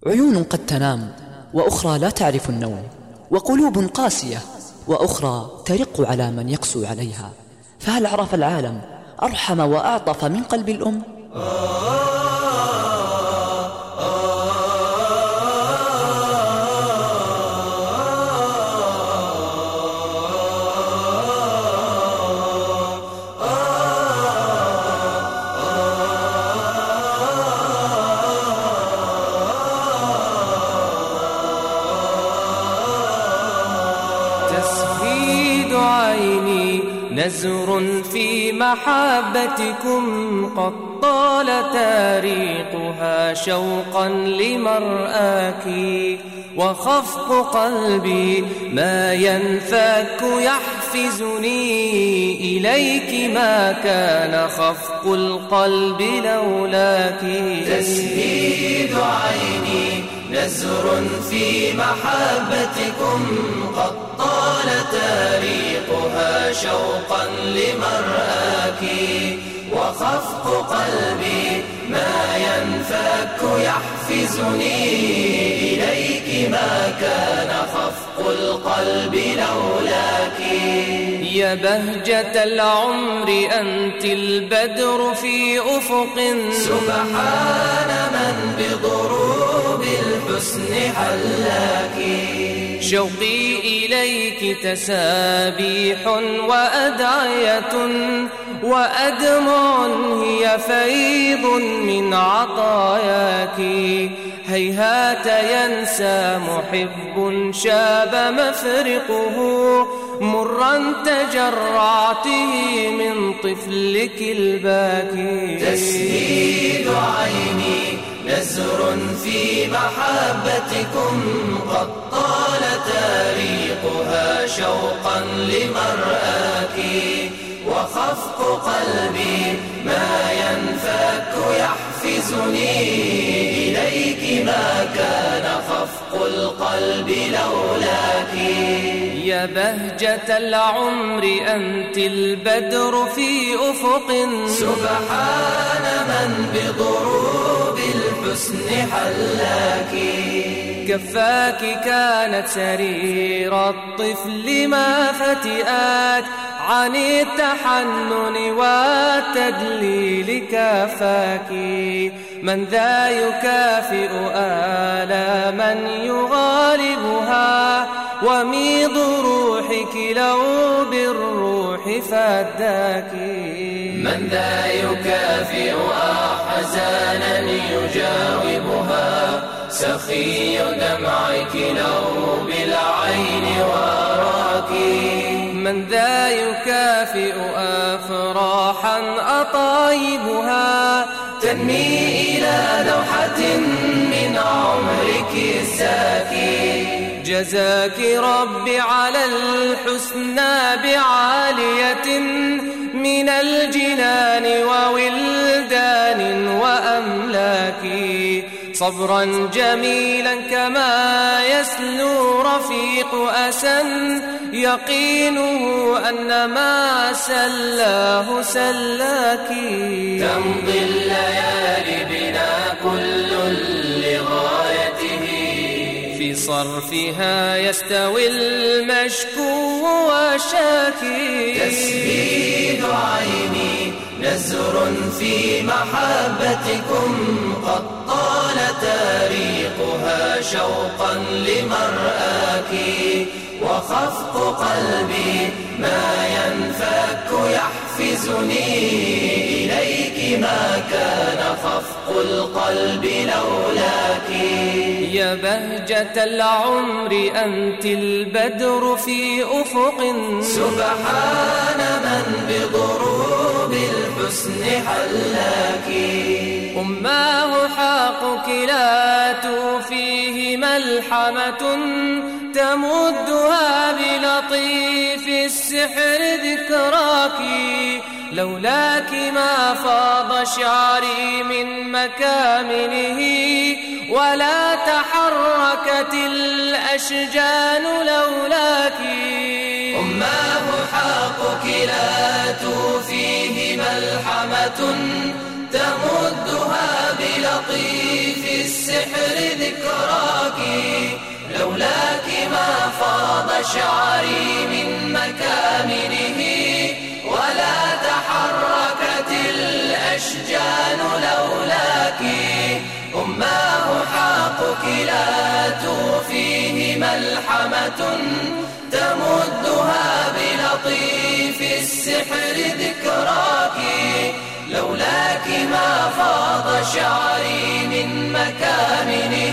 عيون قد تنام وأخرى لا تعرف النوم، وقلوب قاسية وأخرى ترق على من يقسو عليها، فهل عرف العالم أرحم وأعطف من قلب الأم؟ تسفيد عيني نزر في محبتكم، قد طال تاريخها شوقا لمرآك، وخفق قلبي ما ينفك يحفزني إليك، ما كان خفق القلب لولاك. تسفيد عيني نزر في محبتكم، قد طال تاريخها شوقا لمرآك، وخفق قلبي ما ينفك يحفزني إليك، ما كان خفق القلب لولاك. يا بهجة العمر أنت البدر في أفق، سبحان من بضروب الحسن حلاك. شوقي إليك تسابيح وأدعية، وأدمع هي فيض من عطاياك. هيهات ينسى محب شاب مفرقه، مرا تجرعته من طفلك الباكي. تسديد عيني نزر في محبتكم، قد طال تاريخها شوقا لمرآك، وخفق قلبي ما ينفك يحفزني إليك، ما كان خفق القلب لولاك. يا بهجة العمر أنت البدر في أفق، سبحان من بضروب الحسن حلاك. كفاك كانت سرير الطفل ما فتئات، عن التحنن والتدليل كفاك. من ذا يكافئ آلاما يغالبها، وميض روحك لو بالروح فداك. من ذا يكافئ أحزانا يجاوبها، سخي دمعك لو بالعين وراك. من ذا يكافئ أفراحا أطايبها، تنمي إلى لوحة من عمرك الزاكي. جزاك ربي على الحسنى بعالية من الجنان وولدان وأملاك. صبرا جميلا كما يسلو رفيق أسا، يقينه أن ما سلاه سلاك. تمضي الليالي بنا كل لغايته، في صرفها يستوي المشكو والشاكي. تسديد عيني نزر في محبتكم، قد طال تاريخها شوقا لمرآك، وخفق قلبي ما ينفك يحفزني إليك، ما كان خفق القلب لولاك. يا بهجة العمر أنت البدر في أفق، سبحان من بضروب الحسن حلاك. أماه حقك لا توفيه ملحمة، تمدها بلطيف السحر ذكراك. لولاك ما فاض شعري من مكامنه، ولا تحركت الأشجان لولاك. أماه حقك لا توفيه ملحمة، تمدها بلطيف السحر ذكراك. لولاك ما فاض شعري من مكامنه، ولا تحركت الأشجان لولاك. أماه حقك لا توفيه ملحمة، تمدها بلطيف السحر ذكراك. لولاك ما فاض شعري من مكامنه،